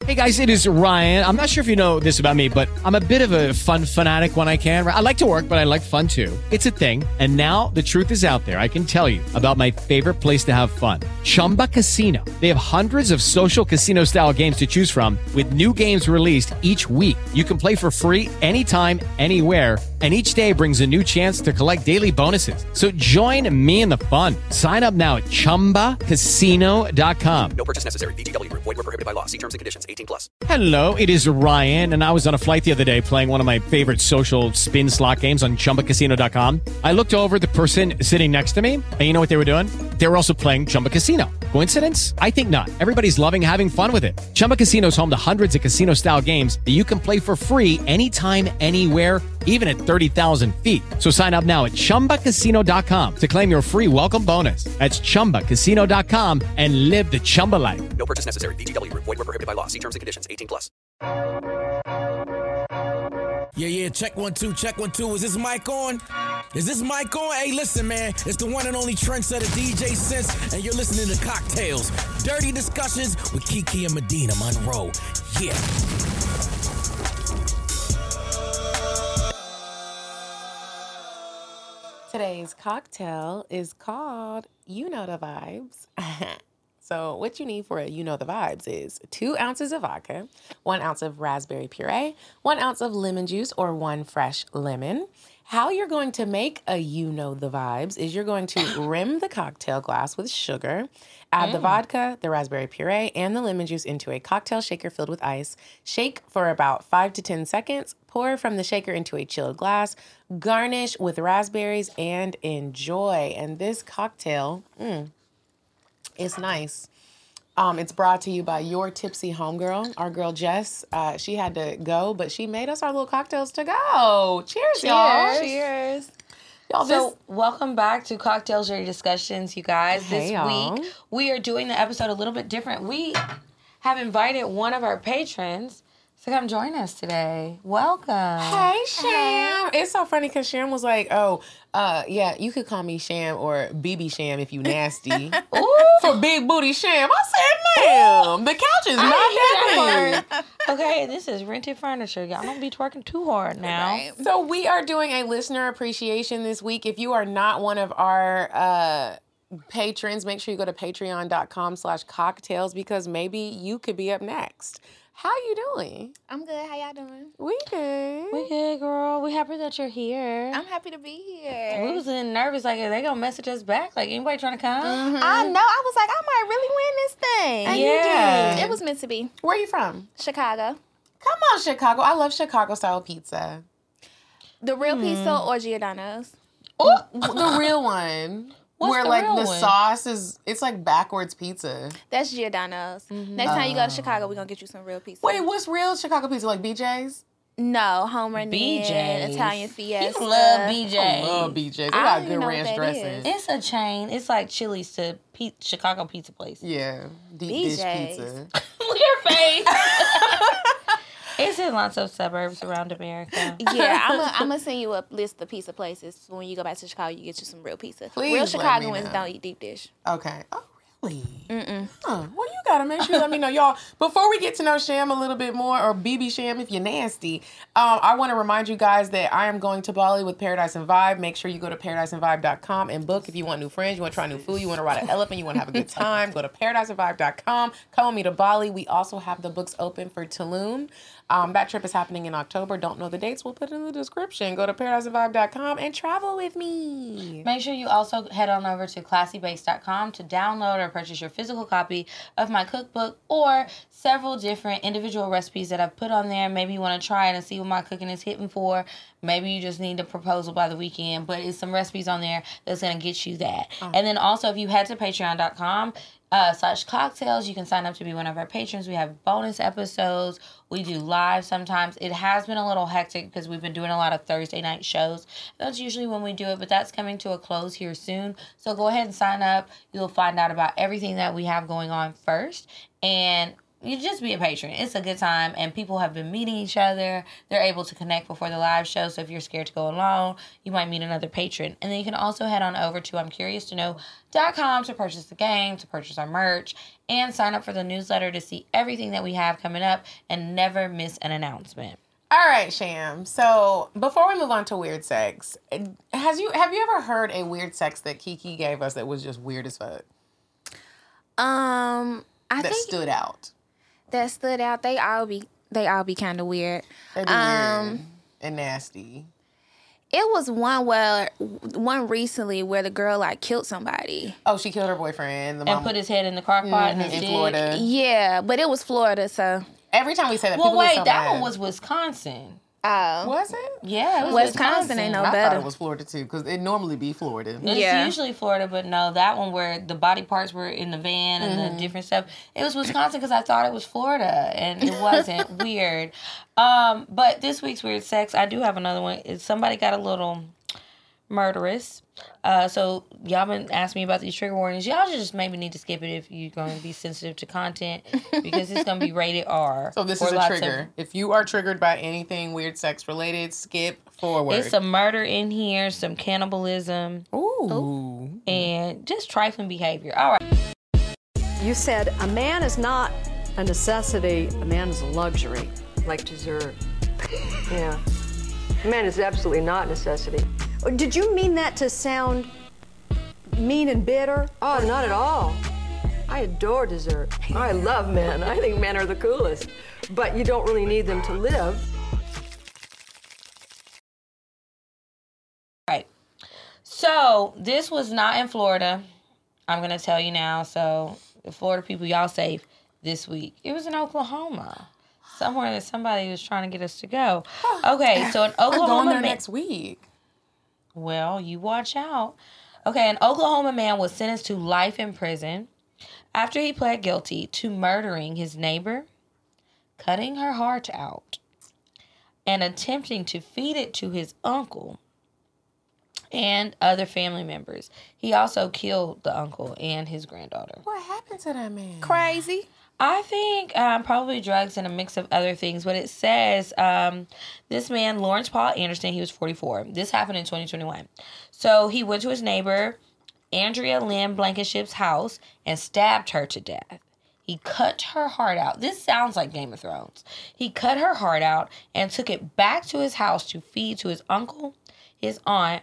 Hey guys, it is Ryan. I'm not sure if you know this about me, but I'm a bit of a fun fanatic when I can. I like to work, but I like fun too. It's a thing. And now the truth is out there. I can tell you about my favorite place to have fun. Chumba Casino. They have hundreds of social casino style games to choose from with new games released each week. You can play for free anytime, anywhere. And each day brings a new chance to collect daily bonuses. So join me in the fun. Sign up now at ChumbaCasino.com. No purchase necessary. VGW Group. Void where prohibited by law. See terms and conditions. 18+. Hello, it is Ryan, and I was on a flight the other day playing one of my favorite social spin slot games on ChumbaCasino.com. I looked over at the person sitting next to me, and you know what they were doing? They were also playing Chumba Casino. Coincidence? I think not. Everybody's loving having fun with it. Chumba Casino is home to hundreds of casino-style games that you can play for free anytime, anywhere, even at 30,000 feet. So sign up now at ChumbaCasino.com to claim your free welcome bonus. That's ChumbaCasino.com and live the Chumba life. No purchase necessary. VGW Group. Void where prohibited by law. See terms and conditions. 18+. Yeah, check 1 2, check 1 2. Is this mic on? Is this mic on? Hey, listen, man. It's the one and only trendsetter DJ Sense, and you're listening to Cocktails. Dirty discussions with Kiki and Medina Monroe. Yeah. Today's cocktail is called You Know the Vibes. So what you need for a You Know the Vibes is 2 ounces of vodka, 1 ounce of raspberry puree, 1 ounce of lemon juice or 1 fresh lemon. How you're going to make a You Know the Vibes is you're going to rim the cocktail glass with sugar, add the vodka, the raspberry puree, and the lemon juice into a cocktail shaker filled with ice. Shake for about 5 to 10 seconds. Pour from the shaker into a chilled glass. Garnish with raspberries and enjoy. And this cocktail, it's nice. It's brought to you by your tipsy homegirl, our girl Jess. She had to go, but she made us our little cocktails to go. Cheers, y'all. Cheers. Y'all, So, welcome back to Cocktails Dirty Discussions, you guys. Hey, this y'all. week, we are doing the episode a little bit different. We have invited one of our patrons to come join us today. Welcome. Hey, Sham. It's so funny because Sham was like, yeah, you could call me Sham or BB Sham if you nasty. For big booty Sham. I said, ma'am, the couch is not that big. Okay, this is rented furniture. Y'all don't be twerking too hard now. Right. So we are doing a listener appreciation this week. If you are not one of our patrons, make sure you go to patreon.com/cocktails because maybe you could be up next. How you doing? I'm good. How y'all doing? We good. We good, girl. We happy that you're here. I'm happy to be here. We was nervous, like, are they gonna message us back? Like, anybody trying to come? I know. I was like, I might really win this thing. And Yeah. you did. It was meant to be. Where you from? Chicago. Come on, Chicago. I love Chicago-style pizza. The real pizza or Giordano's? Oh, the real one. What's where the like real the one? sauce is, it's like backwards pizza. That's Giordano's. Next time you go to Chicago, we're going to get you some real pizza. Wait, what's real Chicago pizza? Like BJ's? No, home run BJ's. Italian Fiesta. You love BJ. I love BJ's. They I got don't good even know what ranch that dressing. is. It's a chain. It's like Chili's to Chicago pizza place. Yeah, deep dish BJ's. pizza. Look at your face. It's in lots of suburbs around America. Yeah, I'm going to send you a list of pizza places. So when you go back to Chicago, you get you some real pizza. Please real let me Chicagoans know. don't eat deep dish. Okay. Oh, really? Huh. Well, you gotta make sure you let me know, y'all. Before we get to know Sham a little bit more, or BB Sham if you're nasty, I want to remind you guys that I am going to Bali with Paradise and Vibe. Make sure you go to paradiseandvibe.com and book if you want new friends, you want to try new food, you want to ride an elephant, you want to have a good time. Go to paradiseandvibe.com. Come with me to Bali. We also have the books open for Tulum. That trip is happening in October. Don't know the dates? We'll put it in the description. Go to paradiseandvibe.com and travel with me. Make sure you also head on over to classybase.com to download or purchase your physical copy of my cookbook or several different individual recipes that I've put on there. Maybe you want to try it and see what my cooking is hitting for. Maybe you just need a proposal by the weekend, but it's some recipes on there that's going to get you that. And then also, if you head to patreon.com, /cocktails, you can sign up to be one of our patrons. We have bonus episodes. We do live sometimes. It has been a little hectic because we've been doing a lot of Thursday night shows. That's usually when we do it, but that's coming to a close here soon. So go ahead and sign up. You'll find out about everything that we have going on first. And you just be a patron. It's a good time, and people have been meeting each other. They're able to connect before the live show, so if you're scared to go alone, you might meet another patron. And then you can also head on over to I'mCuriousToKnow.com to purchase the game, to purchase our merch, and sign up for the newsletter to see everything that we have coming up and never miss an announcement. All right, Sham. So before we move on to weird sex, have you ever heard a weird sex that Kiki gave us that was just weird as fuck? I That think stood out. that stood out. They all be kind of weird. They be weird and nasty. It was one recently where the girl like killed somebody. Oh, she killed her boyfriend. The And mom put his head in the crock pot and his in dick. Florida. Yeah, but it was Florida, so. Every time we say that, Well, people get wait, so that mad. one was Wisconsin. Was it? Yeah, it was Wisconsin ain't no I better. thought it was Florida too, because it normally be Florida. It's Yeah. usually Florida, but no, that one where the body parts were in the van and the different stuff. It was Wisconsin because I thought it was Florida, and it wasn't. Weird. But this week's weird sex, I do have another one. Somebody got a little murderous. So y'all been asking me about these trigger warnings. Y'all just maybe need to skip it if you're going to be sensitive to content because it's going to be rated R. So this for is a lots trigger. If you are triggered by anything weird sex related, skip forward. It's some murder in here, some cannibalism, Ooh. and just trifling behavior. All right. You said a man is not a necessity, a man is a luxury. Like dessert. Yeah. A man is absolutely not a necessity. Did you mean that to sound mean and bitter? Oh, not at all. I adore dessert. I love men. I think men are the coolest. But you don't really need them to live. Right. So this was not in Florida. I'm going to tell you now. So the Florida people, y'all safe this week. It was in Oklahoma. Somewhere that somebody was trying to get us to go. Okay, so in I'm going Oklahoma... there next week. Well, you watch out. Okay, an Oklahoma man was sentenced to life in prison after he pled guilty to murdering his neighbor, cutting her heart out, and attempting to feed it to his uncle and other family members. He also killed the uncle and his granddaughter. What happened to that man? Crazy. I think probably drugs and a mix of other things. But it says this man, Lawrence Paul Anderson, he was 44. This happened in 2021. So he went to his neighbor, Andrea Lynn Blankenship's house and stabbed her to death. He cut her heart out. This sounds like Game of Thrones. He cut her heart out and took it back to his house to feed to his uncle, his aunt,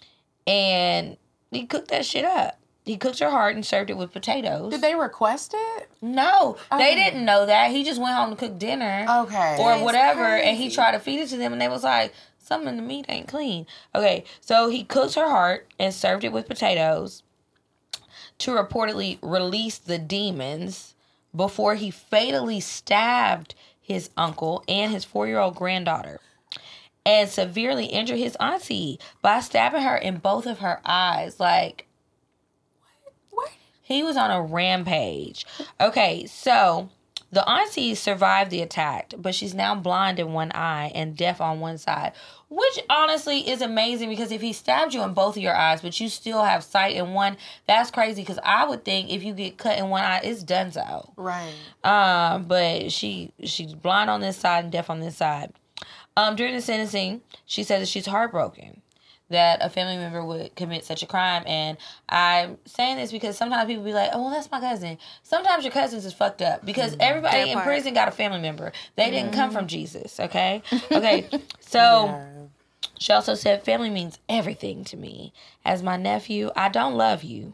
and he cooked that shit up. He cooked her heart and served it with potatoes. Did they request it? No, they didn't know that. He just went home to cook dinner. Okay. Or That's whatever, and he crazy. tried to feed it to them, and they was like, some of the meat ain't clean. Okay, so he cooked her heart and served it with potatoes to reportedly release the demons before he fatally stabbed his uncle and his 4-year-old granddaughter and severely injured his auntie by stabbing her in both of her eyes. Like, What? he was on a rampage. Okay, so the auntie survived the attack, but she's now blind in one eye and deaf on one side, which honestly is amazing because if he stabbed you in both of your eyes, but you still have sight in one, that's crazy because I would think if you get cut in one eye, it's donezo. Right. But she's blind on this side and deaf on this side. During the sentencing, she said that she's heartbroken that a family member would commit such a crime. And I'm saying this because sometimes people be like, oh, well, that's my cousin. Sometimes your cousins is fucked up because everybody That in part. prison got a family member. They didn't come from Jesus, okay? Okay, so she also said, family means everything to me. As my nephew, I don't love you.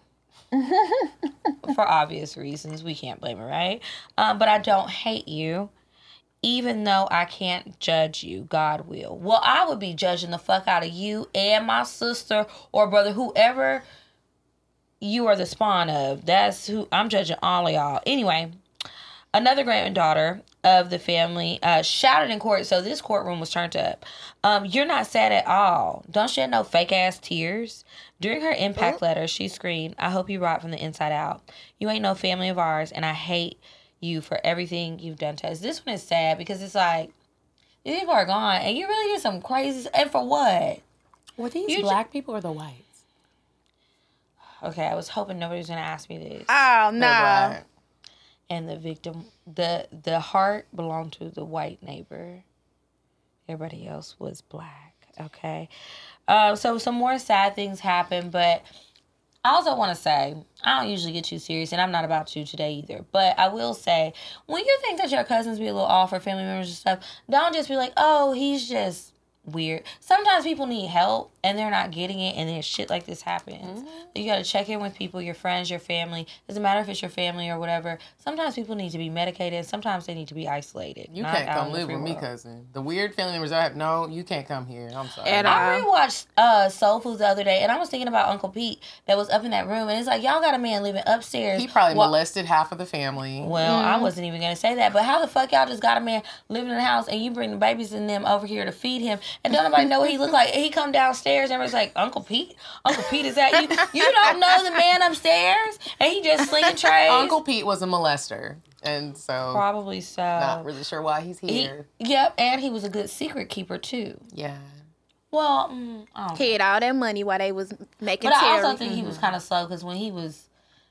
For obvious reasons. We can't blame her, right? But I don't hate you. Even though I can't judge you, God will. Well, I would be judging the fuck out of you and my sister or brother, whoever you are the spawn of. That's who I'm judging all of y'all. Anyway, another granddaughter of the family shouted in court. So this courtroom was turned up. You're not sad at all. Don't shed no fake ass tears. During her impact letter, she screamed, I hope you rot from the inside out. You ain't no family of ours, and I hate you for everything you've done to us. This one is sad because it's like, these people are gone, and you really did some crazy, and for what? Were these You black people or the whites? Okay, I was hoping nobody was going to ask me this. Oh, They're no. black. and the victim, the heart belonged to the white neighbor. Everybody else was black. Okay. So some more sad things happened, but I also want to say, I don't usually get too serious, and I'm not about to today either. But I will say, when you think that your cousins be a little off or family members and stuff, don't just be like, oh, he's just weird. Sometimes people need help and they're not getting it, and then shit like this happens. Mm-hmm. You got to check in with people, your friends, your family. Doesn't matter if it's your family or whatever. Sometimes people need to be medicated. Sometimes they need to be isolated. You can't come live with me, cousin. The weird family members I have, no, you can't come here. I'm sorry. And I rewatched Soul Food the other day, and I was thinking about Uncle Pete that was up in that room, and it's like, y'all got a man living upstairs. He probably molested half of the family. Well, I wasn't even going to say that, but how the fuck y'all just got a man living in the house, and you bring the babies and them over here to feed him, and don't nobody know what he look like? He come downstairs, and everybody's like, Uncle Pete, is that you? You don't know the man upstairs, and he just slinging trays. Uncle Pete was a molester, and so probably so. Not really sure why he's here. Yep, and he was a good secret keeper too. Yeah. Well, he had all that money while they was making. But I also think he was kind of slow because when he was,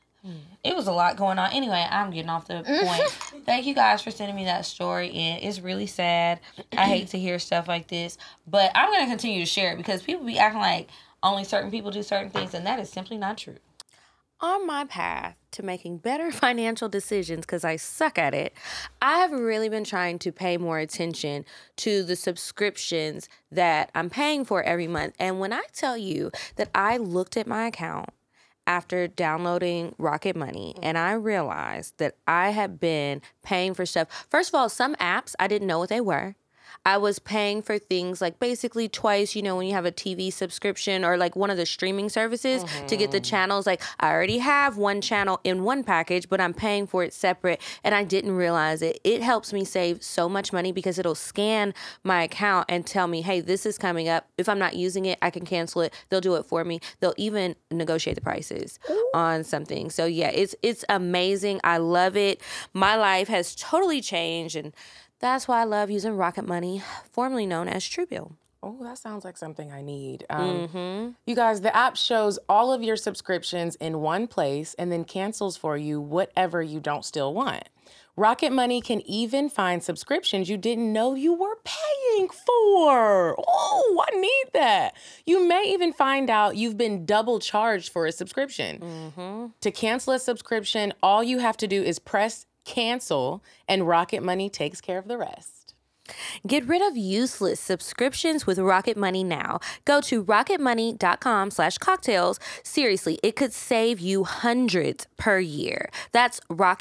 it was a lot going on. Anyway, I'm getting off the point. Thank you guys for sending me that story, and it's really sad. I hate to hear stuff like this, but I'm gonna continue to share it because people be acting like only certain people do certain things, and that is simply not true. On my path to making better financial decisions, because I suck at it, I have really been trying to pay more attention to the subscriptions that I'm paying for every month. And when I tell you that I looked at my account after downloading Rocket Money, and I realized that I had been paying for stuff. First of all, some apps, I didn't know what they were. I was paying for things like basically twice, when you have a TV subscription or like one of the streaming services to get the channels. Like I already have one channel in one package, but I'm paying for it separate, and I didn't realize it. It helps me save so much money because it'll scan my account and tell me, hey, this is coming up. If I'm not using it, I can cancel it. They'll do it for me. They'll even negotiate the prices on something. So yeah, it's amazing. I love it. My life has totally changed, and that's why I love using Rocket Money, formerly known as Truebill. Oh, that sounds like something I need. You guys, the app shows all of your subscriptions in one place and then cancels for you whatever you don't still want. Rocket Money can even find subscriptions you didn't know you were paying for. Oh, I need that. You may even find out you've been double charged for a subscription. To cancel a subscription, all you have to do is press cancel, and Rocket Money takes care of the rest. Get rid of useless subscriptions with Rocket Money now. Go to rocketmoney.com/cocktails. Seriously, it could save you hundreds per year. That's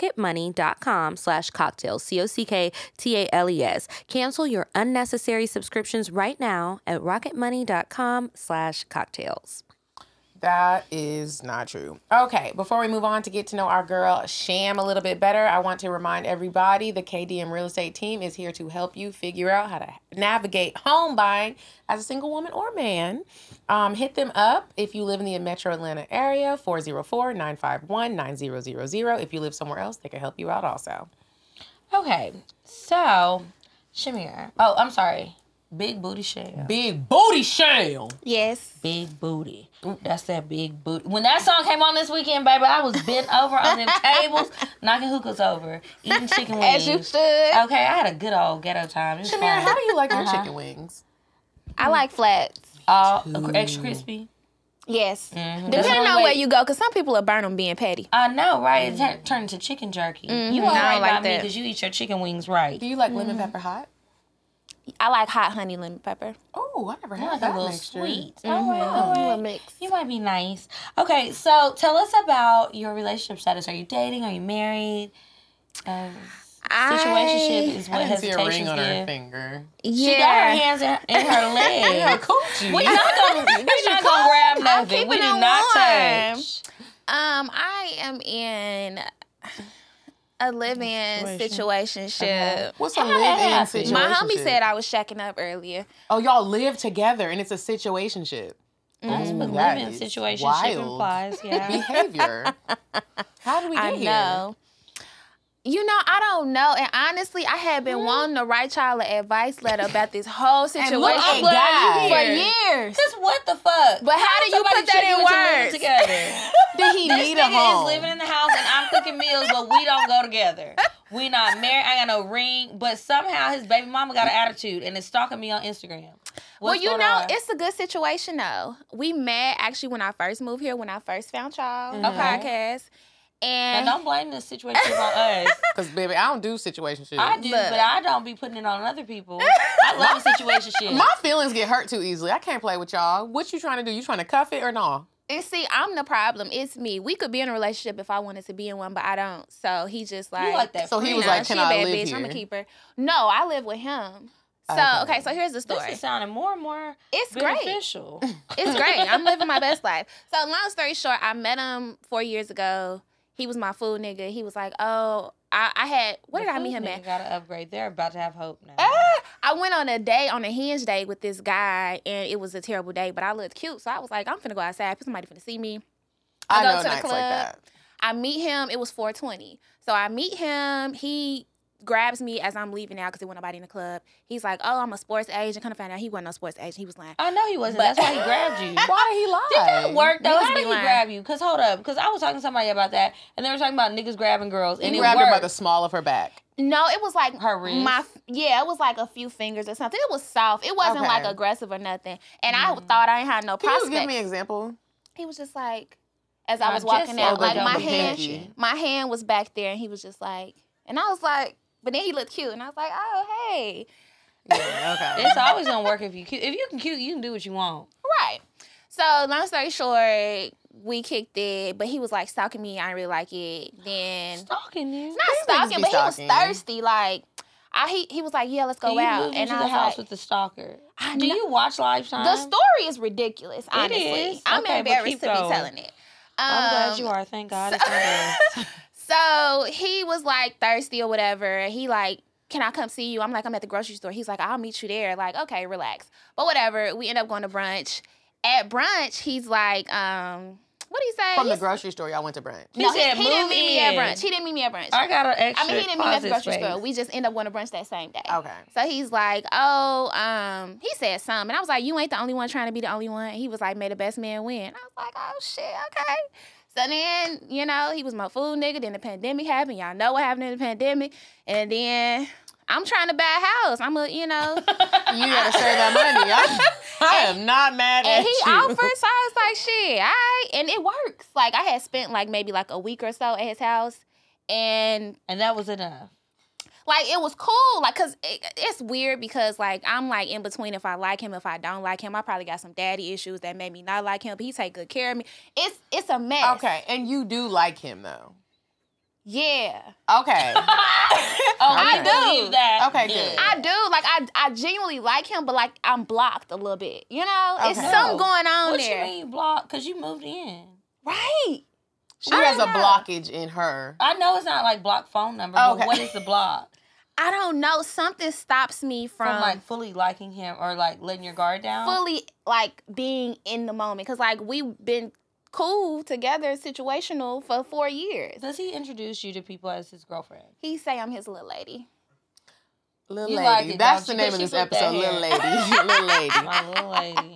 rocketmoney.com/cocktails. COCKTALES. Cancel your unnecessary subscriptions right now at rocketmoney.com/cocktails. That is not true. Okay, before we move on to get to know our girl Sham a little bit better, I want to remind everybody the KDM Real Estate team is here to help you figure out how to navigate home buying as a single woman or man. Hit them up if you live in the Metro Atlanta area, 404-951-9000. If you live somewhere else, they can help you out also. Okay, so, Shamir. Oh, I'm sorry. Big booty shell. Big booty shell. Yes. Big booty. That's that big booty. When that song came on this weekend, baby, I was bent over on them tables, knocking hookahs over, eating chicken wings. As you should. Okay, I had a good old ghetto time. It was Shamira, fun. how do you like your chicken wings? I like flats. Extra crispy. Yes. Depending on where you go, because some people will burn them being petty. I know, right? It turned into chicken jerky. You all right about me because you eat your chicken wings right. Do you like lemon pepper hot? I like hot honey lemon pepper. Oh, I never You had like that a little mixture. sweet. A little mix. You might be nice. Okay, so tell us about your relationship status. Are you dating? Are you married? Situationship is what I didn't see a hesitations ring on her give. finger. She got her hands in her legs. Yeah, coochie. We're not gonna grab nothing. We do not touch. I am in a live-in situationship. What's a live-in situation? My homie said I was shacking up earlier. Oh, y'all live together and it's a situationship. That's what that living is situationship wild implies. Yeah. behavior. How do we get I here? know. I don't know. And honestly, I had been wanting to write y'all an advice letter about this whole situation I'm glad for years. Because what the fuck? But how do you put that in words? Together? Did he need a This nigga home? is living in the house and I'm cooking meals, but we don't go together. We not married. I got no ring, but somehow his baby mama got an attitude and is stalking me on Instagram. Well, What's going on? it's a good situation though. We met actually when I first moved here, when I first found y'all a podcast. And don't blame this situation on us. Because, baby, I don't do situationship. I do, but I don't be putting it on other people. I love a situationship. My feelings get hurt too easily. I can't play with y'all. What you trying to do? You trying to cuff it or no? And see, I'm the problem. It's me. We could be in a relationship if I wanted to be in one, but I don't. So he just like... You like that. So he was nah, like, can she a I bad live bitch. here? I'm a keeper. No, I live with him. So, okay, so here's the story. This is sounding more and more It's great. beneficial. It's great. I'm living my best life. So long story short, I met him 4 years ago. He was my food nigga. He was like, oh, I had, what did I meet him at? Gotta upgrade. They're about to have hope now. I went on a hinge date with this guy, and it was a terrible day, but I looked cute. So I was like, I'm finna go outside. Somebody finna see me. I go know to the nights club. like that. I meet him. It was 420. So I meet him. He grabs me as I'm leaving out because there wasn't nobody in the club. He's like, oh, I'm a sports agent. Kind of found out he wasn't no sports agent. He was lying. I know he wasn't. That's why he grabbed you. Why did he lie? Did that work, though? Niggas How be did he lying. grab you? Because, hold up. Because I was talking to somebody about that, and they were talking about niggas grabbing girls, and He it grabbed her by worked. the small of her back. No, it was like Her wrist? it was like a few fingers or something. It was soft. It wasn't Okay. like aggressive or nothing. And I thought I ain't had no Can you prospects. give me an example? He was just like, as I was I walking just out, said like the my double hand, pinky. my hand was back there, and he was just like, and I was like, but then he looked cute, and I was like, oh hey, Yeah, okay. It's always going to work if you cute. If you can cute, you can do what you want. right. So long story short, we kicked it, but he was like stalking me. I didn't really like it. Then Stalking you. not niggas stalking, be but stalking. he was thirsty. Like he was like, yeah, let's go Can you out, move and into I the was house like, with the stalker? I Do know- you watch Lifetime? the story is ridiculous. Honestly, is. I'm Okay, but embarrassed keep to be going. telling it. I'm glad you are. Thank God. It's my best. So he was like thirsty or whatever. He like, can I come see you? I'm like, I'm at the grocery store. He's like, I'll meet you there. Like, okay, relax. But whatever. We end up going to brunch. At brunch, he's like, what did he say? From the grocery store, y'all went to brunch. No, He said, he didn't "Move meet me at in." brunch. He didn't meet me at brunch. I got an extra I mean, he didn't meet me at the closet grocery store. space. We just end up going to brunch that same day. Okay. So he's like, oh, he said something. And I was like, you ain't the only one trying to be the only one. He was like, may the best man win. I was like, oh, shit, okay. So then, he was my food nigga. Then the pandemic happened. Y'all know what happened in the pandemic. And then I'm trying to buy a house. I'm You gotta save that money. I am not mad at And he you. offered, so I was like, shit, all right. And it works. Like, I had spent, maybe a week or so at his house. And that was enough. it was cool. Because it's weird because, I'm, in between if I like him, if I don't like him. I probably got some daddy issues that made me not like him, but he take good care of me. It's a mess. Okay, and you do like him, though. Yeah. Okay. I do. Believe that. Okay, good. I do. I genuinely like him, but, I'm blocked a little bit. It's Okay. something going on What there. you mean you blocked? Because you moved in. Right. She I has a don't know. blockage in her. I know it's not like block phone number, Okay. but what is the block? I don't know. Something stops me From fully liking him or letting your guard down? fully being in the moment, because we've been cool together, situational for 4 years. Does he introduce you to people as his girlfriend? He say I'm his little lady. Little You lady. like it, That's don't the you? name of 'Cause this she put that episode, Little hair. Lady. Little Lady. My little lady.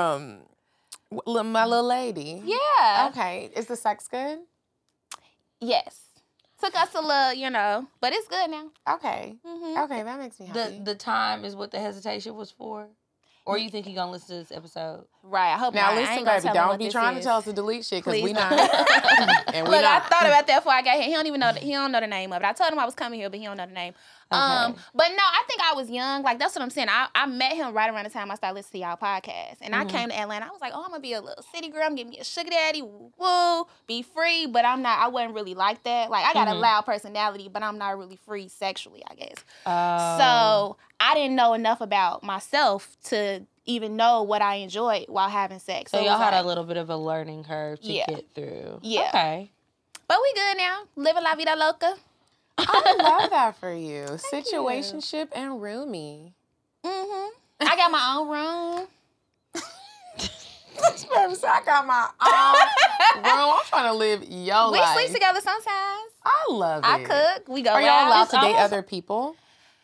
My little lady. Yeah. Okay. Is the sex good? Yes. Took us a little, but it's good now. Okay. Okay, that makes me happy. The time is what the hesitation was for? Or you think he gonna listen to this episode? Right. I hope Now not. I listen, ain't gonna baby, tell him don't what be this trying to is. tell us to delete shit, because Please we don't. not. And we Look, I not. thought about that before I got here. He don't even know. He don't know the name of it. I told him I was coming here, but he don't know the name. Okay. But no, I think I was young. That's what I'm saying. I met him right around the time I started listening to y'all podcast, and I came to Atlanta. I was like, oh, I'm gonna be a little city girl. I'm gonna give me a sugar daddy, woo, be free. But I'm not. I wasn't really like that. I got a loud personality, but I'm not really free sexually, I guess. So I didn't know enough about myself to even know what I enjoyed while having sex. So it y'all was had like- a little bit of a learning curve to Yeah. get through. Yeah. Okay. But we good now. Living la vida loca. I love that for you. Situationship and roomie. I got my own room. I got my own room. I'm trying to live your We life. sleep together sometimes. I love it. I cook. We go Are y'all out. allowed It's to date almost- other people?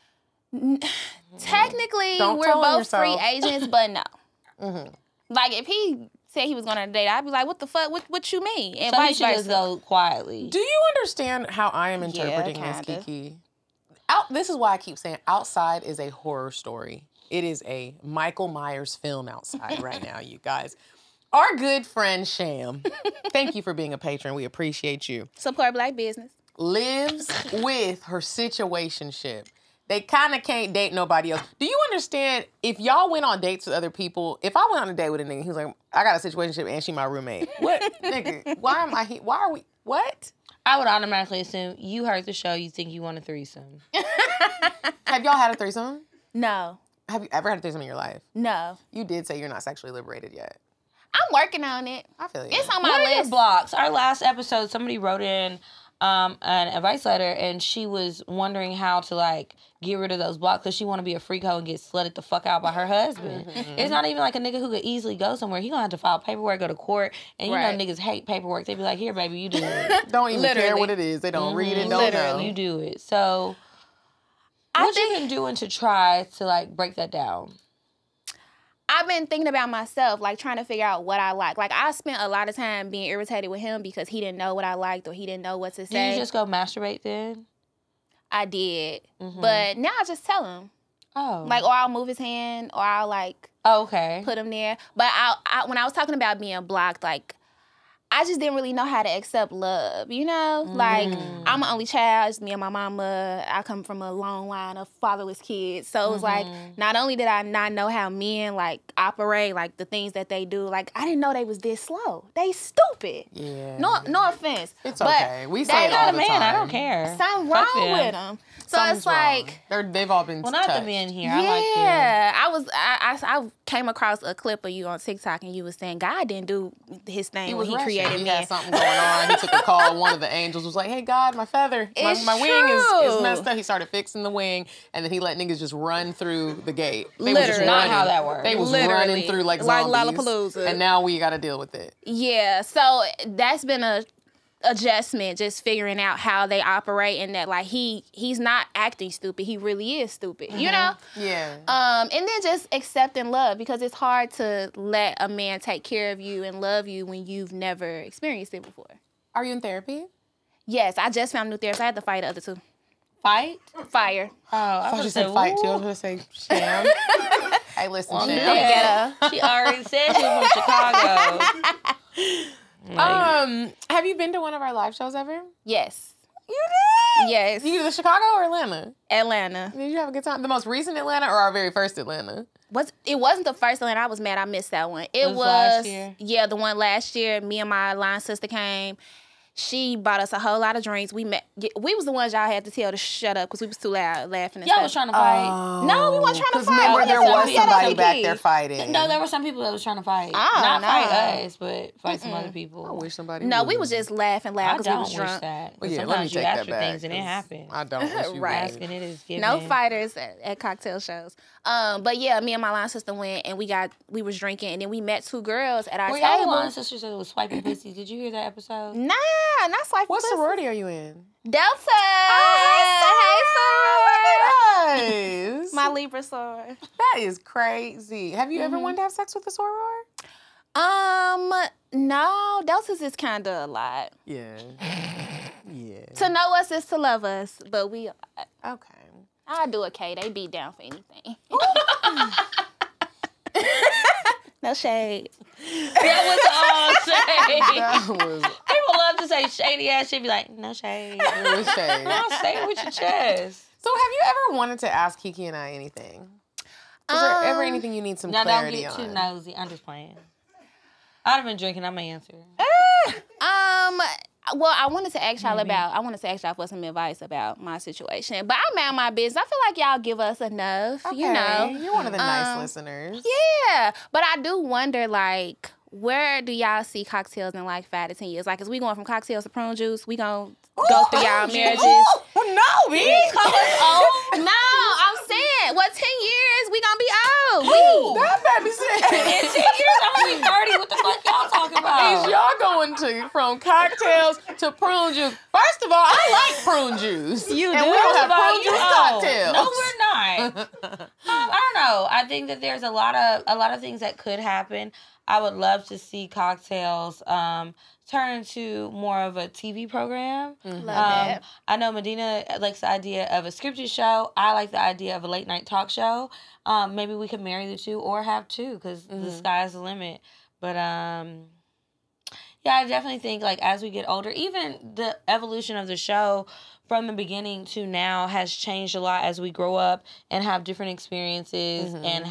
Technically, Don't we're tell on both free yourself. agents, but no. Like, if he said he was going on a date, I'd be like, what the fuck? What you mean? And So he vice should just versa. go quietly. Do you understand how I am interpreting this, kinda. Kiki? This is why I keep saying outside is a horror story. It is a Michael Myers film outside right now, you guys. Our good friend Sham, thank you for being a patron. We appreciate you. Support black business. Lives with her situationship. They kind of can't date nobody else. Do you understand if y'all went on dates with other people? If I went on a date with a nigga, he was like, I got a situationship and she my roommate. What? Nigga, why am I here? Why are we? What? I would automatically assume you heard the show, you think you want a threesome. Have y'all had a threesome? No. Have you ever had a threesome in your life? No. You did say you're not sexually liberated yet. I'm working on it. I feel you. It's on What my are your list. blocks? Our last episode, somebody wrote in an advice letter, and she was wondering how to like get rid of those blocks because she want to be a freak hoe and get slutted the fuck out by her husband. It's not even like a nigga who could easily go somewhere. He gonna have to file paperwork, go to court, and you Right. know niggas hate paperwork. They be like, here, baby, you do it. Don't even care Literally. what it is. They don't read it, don't Literally. You know. do it. So, I what you think- been doing to try to like break that down? I've been thinking about myself, like trying to figure out what I like. Like, I spent a lot of time being irritated with him because he didn't know what I liked or he didn't know what to Do say. you just go masturbate then? I did. But now I just tell him. Oh. Like, or I'll move his hand or I'll, like, oh, okay. put him there. But when I was talking about being blocked, like, I just didn't really know how to accept love, you know? Like, I'm an only child. It's me and my mama. I come from a long line of fatherless kids. So it was like, not only did I not know how men, like, operate, like, the things that they do, like, I didn't know they was this slow. They stupid. Yeah. No offense. It's but okay. We say they it got all a the Man, time. I don't care. Something Fuck wrong them. with them. So Something's it's like... wrong. They've all been Well, not the touched. men here. I like them. Yeah, I came across a clip of you on TikTok and you was saying God didn't do his thing when he rushing. created He man. had something going on. He took a call. One of the angels was like, hey, God, my feather, It's my wing is true. messed up. He started fixing the wing, and then he let niggas just run through the gate. They was just Literally. Not running. how that works. They was Literally. running through like zombies. Lollapalooza. And now we got to deal with it. Yeah, so that's been a adjustment, just figuring out how they operate and that like he's not acting stupid, he really is stupid, you know? Yeah. And then just accepting love because it's hard to let a man take care of you and love you when you've never experienced it before. Are you in therapy? Yes, I just found a new therapist. I had to fight the other two. Fight? Fire. Oh, I I thought you was said fight too. I was going to say sham. Hey, listen, sham. Yeah. She already said she was from Chicago. Have you been to one of our live shows ever? Yes. You did? Yes. You to Chicago or Atlanta? Atlanta. Did you have a good time? The most recent Atlanta or our very first Atlanta? It wasn't the first Atlanta. I was mad I missed that one. It was last year? Yeah, the one last year. Me and my line sister came. She bought us a whole lot of drinks. We was the ones y'all had to tell to shut up because we was too loud laughing and Y'all stuff. was trying to fight. No, we weren't trying to Because fight. remember, We there just was said we had somebody some back beef. there fighting. No, there were some people that was trying to fight. Oh, Not no. fight us, but fight some other people. I wish somebody No, would. we was just laughing loud I because we don't was wish drunk. that. Well, yeah, let me Sometimes you take ask that for back. things and it 'cause happens. I don't wish you Right. would. Asking it is given. No fighters at cocktail shows. But yeah, me and my line sister went and we was drinking and then we met two girls at our Were y'all the table. line sisters that was swiping pussies? Did you hear that episode? Nah, not swiping. What pussy. sorority are you in? Delta. Hey, Nice. my Libra soror. That is crazy. Have you ever wanted to have sex with a soror? No, Delta's is kind of a lot. Yeah. Yeah. To know us is to love us, but we. Okay. I do okay. They be down for anything. No shade. That was all shade. That was People love to say shady ass shit. Be like, no shade. really shade. No, say it with your chest. So have you ever wanted to ask Kiki and I anything? Is there ever anything you need some Now don't clarity get too on? nosy. I'm just playing. I'd have been drinking. I'm gonna answer. Well, I wanted to ask y'all for some advice about my situation, but I'm out my business. I feel like y'all give us enough, Okay. you know. You're one of the nice listeners. Yeah, but I do wonder, like, where do y'all see cocktails in like 5 to 10 years? Like, is we going from cocktails to prune juice? We gonna go through y'all marriages? No, bitch. No, I'm saying, 10 years we gonna be old? That baby said. In 10 years, I'm gonna be 30. What the fuck y'all talking about? Ladies, y'all going from cocktails to prune juice. First of all, I like prune juice. You and do? we don't have First of all, prune juice cocktails. No, we're not. I don't know. I think that there's a lot of things that could happen. I would love to see cocktails turn into more of a TV program. Love that. I know Medina likes the idea of a scripted show. I like the idea of a late night talk show. Maybe we could marry the two or have two because the sky's the limit. But yeah, I definitely think like as we get older, even the evolution of the show from the beginning to now has changed a lot as we grow up and have different experiences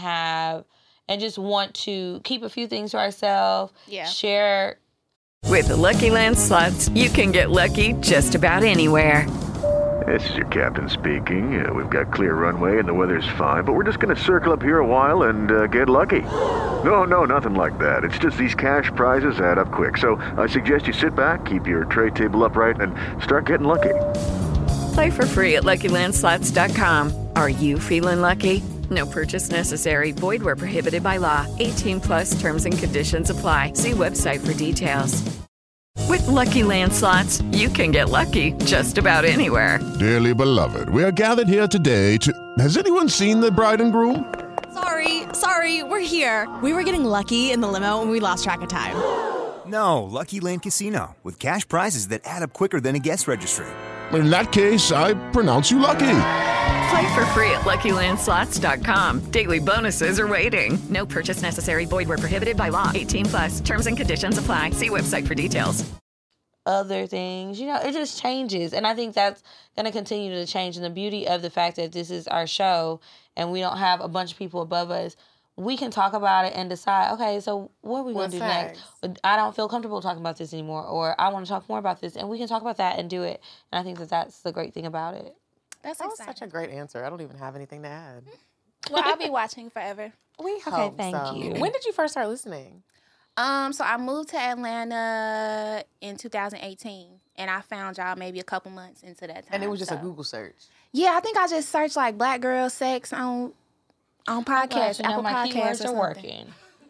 and just want to keep a few things to ourselves. Yeah. Share. With the Lucky Land Slots, you can get lucky just about anywhere. This is your captain speaking. We've got clear runway and the weather's fine, but we're just going to circle up here a while and get lucky. No, nothing like that. It's just these cash prizes add up quick. So I suggest you sit back, keep your tray table upright, and start getting lucky. Play for free at LuckyLandSlots.com. Are you feeling lucky? No purchase necessary. Void where prohibited by law. 18+ terms and conditions apply. See website for details. With Lucky Land Slots, you can get lucky just about anywhere. Dearly beloved, we are gathered here today to... Has anyone seen the bride and groom? Sorry, we're here. We were getting lucky in the limo and we lost track of time. No, Lucky Land Casino, with cash prizes that add up quicker than a guest registry. In that case, I pronounce you lucky. Play for free at LuckyLandSlots.com. Daily bonuses are waiting. No purchase necessary. Void where prohibited by law. 18+. Terms and conditions apply. See website for details. Other things, it just changes. And I think that's going to continue to change. And the beauty of the fact that this is our show and we don't have a bunch of people above us, we can talk about it and decide, okay, so what are we going to do next? I don't feel comfortable talking about this anymore, or I want to talk more about this. And we can talk about that and do it. And I think that that's the great thing about it. That was such a great answer. I don't even have anything to add. Well, I'll be watching forever. We hope thank you. When did you first start listening? So I moved to Atlanta in 2018, and I found y'all maybe a couple months into that time. And it was just a Google search. Yeah, I think I just searched like black girl sex on podcasts, Apple my Podcasts keywords or are working.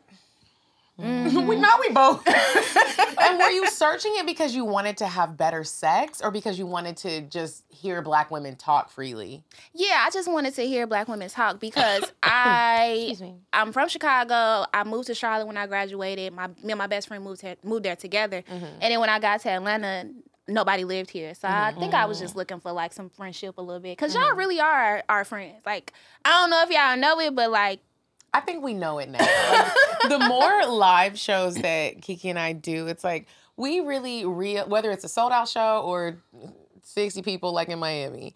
We know we both. And were you searching it because you wanted to have better sex or because you wanted to just hear black women talk freely? Yeah, I just wanted to hear black women talk because I'm from Chicago. I moved to Charlotte when I graduated. Me and my best friend moved there together. And then when I got to Atlanta, nobody lived here. So I think I was just looking for like some friendship a little bit. Because y'all really are our friends. Like, I don't know if y'all know it, but like, I think we know it now. Like, the more live shows that Kiki and I do, it's like we really whether it's a sold out show or 60 people like in Miami,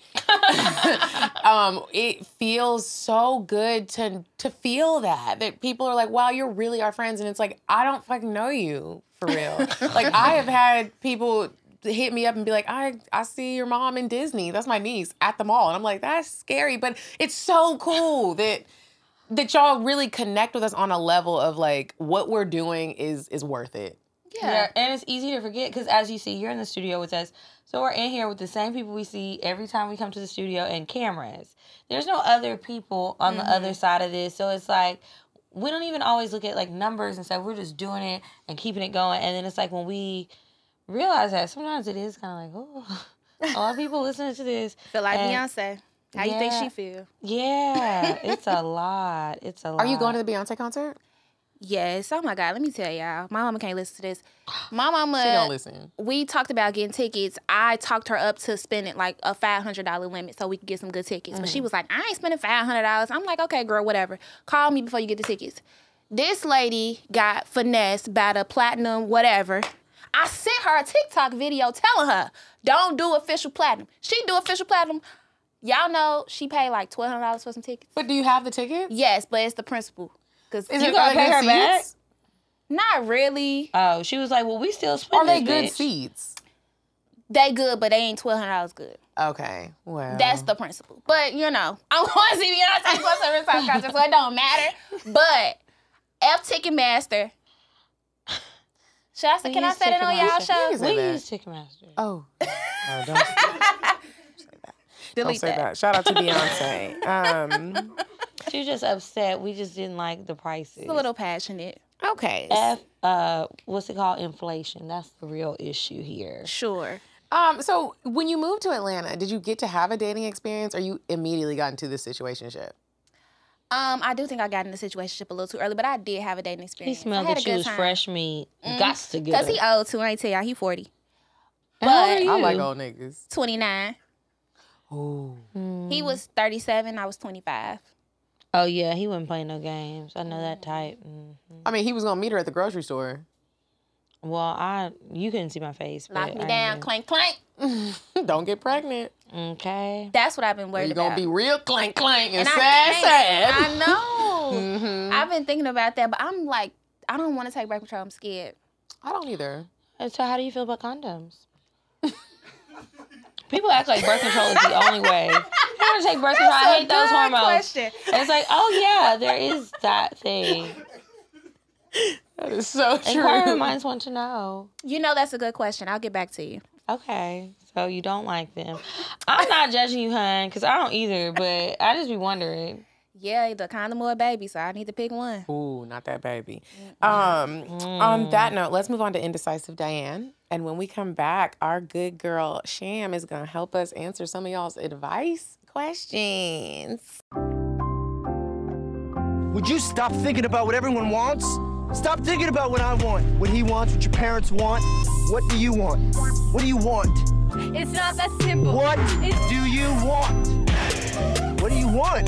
it feels so good to feel that people are like, wow, you're really our friends. And it's like, I don't fucking know you for real. Like I have had people hit me up and be like, I see your mom in Disney. That's my niece at the mall. And I'm like, that's scary. But it's so cool that y'all really connect with us on a level of like what we're doing is worth it. Yeah, and it's easy to forget because as you see, you're in the studio with us. So we're in here with the same people we see every time we come to the studio and cameras. There's no other people on the other side of this. So it's like, we don't even always look at like numbers and stuff. We're just doing it and keeping it going. And then it's like when we realize that, sometimes it is kind of like, oh, a lot of people listening to this. Feel like Beyonce. How you think she feel? Yeah, it's a lot. It's a lot. Are you going to the Beyonce concert? Yes. Oh my God. Let me tell y'all. My mama can't listen to this. My mama. She don't listen. We talked about getting tickets. I talked her up to spending like a $500 limit so we could get some good tickets. But she was like, I ain't spending $500. I'm like, okay, girl, whatever. Call me before you get the tickets. This lady got finessed by the platinum whatever. I sent her a TikTok video telling her, don't do official platinum. She do official platinum. Y'all know she paid like $1,200 for some tickets. But do you have the tickets? Yes, but it's the principle. Is you gonna pay her back? Not really. Oh, she was like, well, we still spend. Are they good seats? They good, but they ain't $1,200 good. Okay, well. That's the principle. But, I'm going to see Beyonce plus every time concert, so it don't matter. But Ticketmaster. Can I say that on y'all show? We use Ticketmaster. Oh. Don't Delete say that. Shout out to Beyonce. She was just upset. We just didn't like the prices. It's a little passionate. Okay. What's it called? Inflation. That's the real issue here. Sure. So when you moved to Atlanta, did you get to have a dating experience, or you immediately got into this situationship? I do think I got in the situationship a little too early, but I did have a dating He experience. smelled I had that a you good was time. fresh meat. Gots to get Because he old too. I ain't tell y'all, he 40. How old are But you? I like old niggas. 29. Ooh. He was 37. I was 25. Oh, yeah. He wouldn't play no games. I know that type. I mean, he was gonna meet her at the grocery store. Well, you couldn't see my face. Knock but me I down, knew. clank, clank. Don't get pregnant. Okay. That's what I've been worried You're about. gonna be real clank clank and I sad can't. sad. I know. Mhm. I've been thinking about that, but I'm like, I don't want to take birth control. I'm scared. I don't either. And so how do you feel about condoms? People act like birth control is the only way. I want to take birth control. I hate those hormones. Question. And it's like, oh yeah, there is that thing. That is so true. Inquiring minds want to know. You know, that's a good question. I'll get back to you. Okay, so you don't like them. I'm not judging you, hun, because I don't either, but I just be wondering. Yeah, either condom or a baby, so I need to pick one. Ooh, not that baby. On that note, let's move on to Indecisive Diane. And when we come back, our good girl Sham is going to help us answer some of y'all's advice questions. Would you stop thinking about what everyone wants? Stop thinking about what I want, what he wants, what your parents want. What do you want? What do you want? It's not that simple. What do you want? What do you want?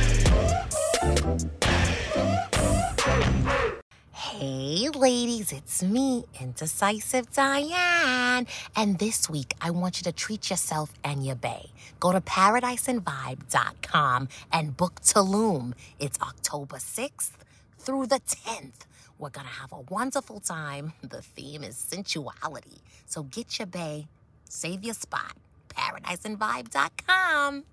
Hey ladies, it's me, Indecisive Diane. And this week, I want you to treat yourself and your bae. Go to paradiseandvibe.com and book Tulum. It's October 6th through the 10th. We're gonna have a wonderful time. The theme is sensuality. So get your bae, save your spot. paradiseandvibe.com.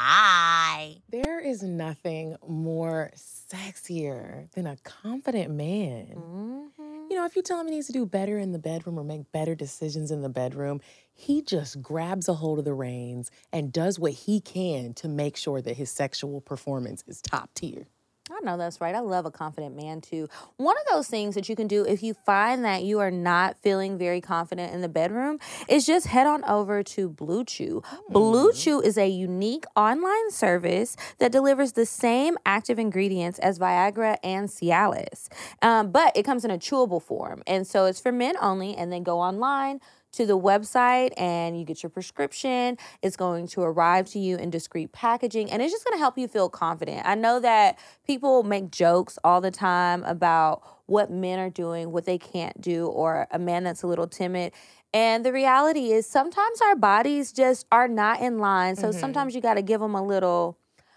Bye. There is nothing more sexier than a confident man. You know, if you tell him he needs to do better in the bedroom or make better decisions in the bedroom, he just grabs a hold of the reins and does what he can to make sure that his sexual performance is top tier. I know that's right. I love a confident man too. One of those things that you can do if you find that you are not feeling very confident in the bedroom is just head on over to Blue Chew. Blue Chew is a unique online service that delivers the same active ingredients as Viagra and Cialis, but it comes in a chewable form. And so it's for men only, and then go online to the website and you get your prescription. It's going to arrive to you in discreet packaging, and it's just going to help you feel confident. I know that people make jokes all the time about what men are doing, what they can't do, or a man that's a little timid. And the reality is sometimes our bodies just are not in line. So sometimes you got to give them a little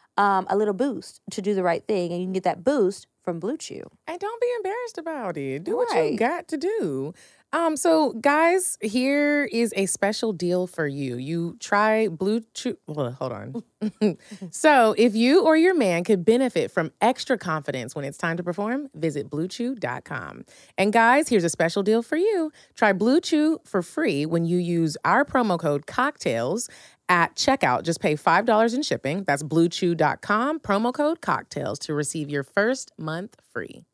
boost to do the right thing, and you can get that boost from Blue Chew. And don't be embarrassed about it. Do what you got to do. So guys, here is a special deal for you. You try Blue Chew. Well, hold on. So if you or your man could benefit from extra confidence when it's time to perform, visit BlueChew.com. And guys, here's a special deal for you. Try Blue Chew for free when you use our promo code COCKTAILS at checkout. Just pay $5 in shipping. That's BlueChew.com, promo code COCKTAILS to receive your first month free.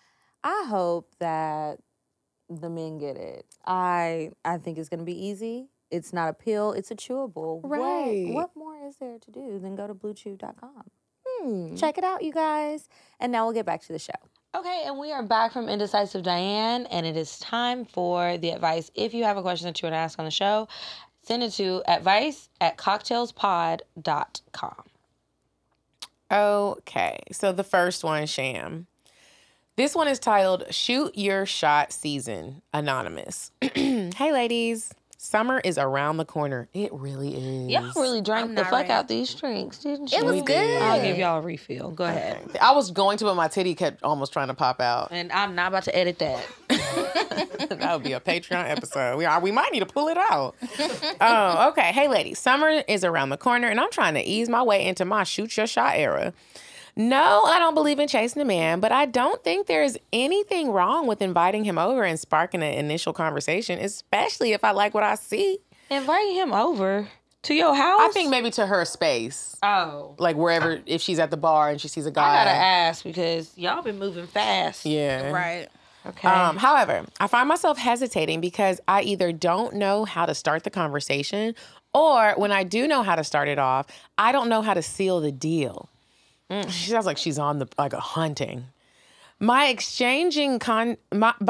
I hope that the men get it. I think it's going to be easy. It's not a pill. It's a chewable. Right. What more is there to do than go to BlueChew.com? Check it out, you guys. And now we'll get back to the show. Okay, and we are back from Indecisive Diane, and it is time for the advice. If you have a question that you want to ask on the show, send it to advice@cocktailspod.com. Okay, so the first one, Sham. This one is titled Shoot Your Shot Season, Anonymous. Hey, ladies. Summer is around the corner. It really is. Y'all really drank the fuck out these drinks, didn't you? It was good. I'll give y'all a refill. Go ahead. I was going to, but my titty kept almost trying to pop out. And I'm not about to edit that. That would be a Patreon episode. We might need to pull it out. Oh, okay. Hey, ladies. Summer is around the corner, and I'm trying to ease my way into my shoot your shot era. No, I don't believe in chasing a man, but I don't think there's anything wrong with inviting him over and sparking an initial conversation, especially if I like what I see. Inviting him over to your house? I think maybe to her space. Oh. Like wherever, if she's at the bar and she sees a guy. I gotta ask because y'all been moving fast. Yeah. Right. Okay. However, I find myself hesitating because I either don't know how to start the conversation, or when I do know how to start it off, I don't know how to seal the deal. She sounds like she's on a hunting. By exchanging contact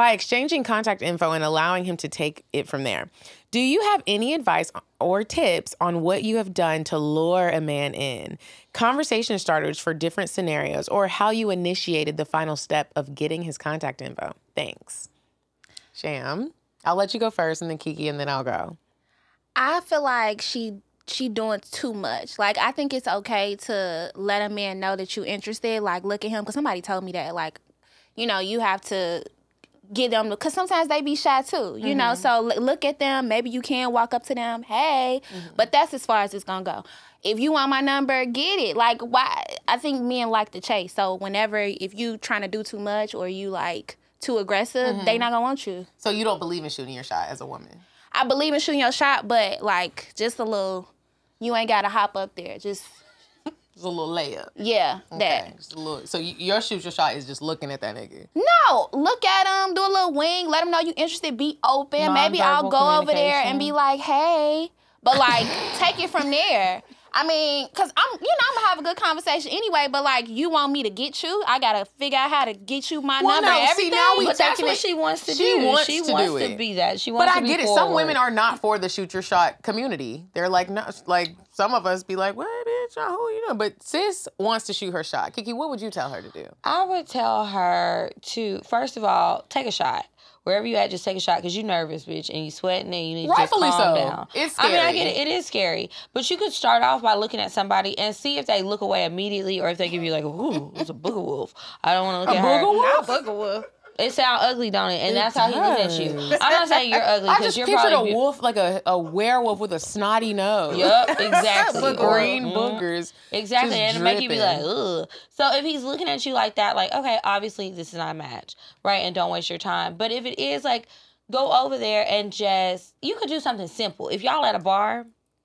info and allowing him to take it from there. Do you have any advice or tips on what you have done to lure a man in? Conversation starters for different scenarios, or how you initiated the final step of getting his contact info. Thanks. Sham, I'll let you go first, and then Kiki, and then I'll go. I feel like she doing too much. Like, I think it's okay to let a man know that you're interested. Like, look at him, because somebody told me that, like, you know, you have to get them, because sometimes they be shy too, you know? So look at them. Maybe you can walk up to them, hey, but that's as far as it's gonna go. If you want my number, get it. Like, why? I think men like to chase. So if you trying to do too much, or you like too aggressive, they not gonna want you. So you don't believe in shooting your shot as a woman? I believe in shooting your shot, but like just a little, you ain't gotta hop up there. Just a little layup. Yeah, okay. that. Just a little. So your shoot your shot is just looking at that nigga? No, look at him, do a little wing, let him know you interested, be open. Maybe I'll go over there and be like, hey, but like take it from there. I mean, because I'm gonna have a good conversation anyway, but like, you want me to get you, I gotta figure out how to get you my number, everything. But that's what she wants to do. She wants to be that. She wants to be But I get it. Some women are not for the shoot your shot community. They're like, no, like some of us be like, what, bitch, who you know? But sis wants to shoot her shot. Kiki, what would you tell her to do? I would tell her to, first of all, take a shot. Wherever you at, just take a shot, because you nervous, bitch, and you sweating, and you need to just calm down. It's scary. I mean, I get it. It is scary. But you could start off by looking at somebody and see if they look away immediately, or if they give you like, ooh, it's a booger wolf. I don't want to look at her. A booger wolf? Not booger wolf. It sounds ugly, don't it? And that's how he looking at you. I'm not saying you're ugly, because you're probably... I just pictured a wolf, like a werewolf with a snotty nose. Yep, exactly. Green boogers. Exactly, just and it make you be dripping. like, ugh. So if he's looking at you like that, like, okay, obviously this is not a match, right? And don't waste your time. But if it is, like, go over there and just, you could do something simple. If y'all at a bar,